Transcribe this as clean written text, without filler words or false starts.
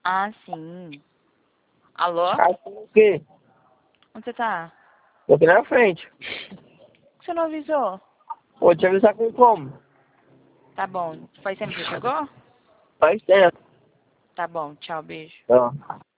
Ah, sim. Alô? O quê? Onde você tá? Tô aqui na frente. Por que você não avisou? Vou te avisar com como? Tá bom. Faz tempo que você chegou? Faz tempo. Tá bom. Tchau, beijo. Ó.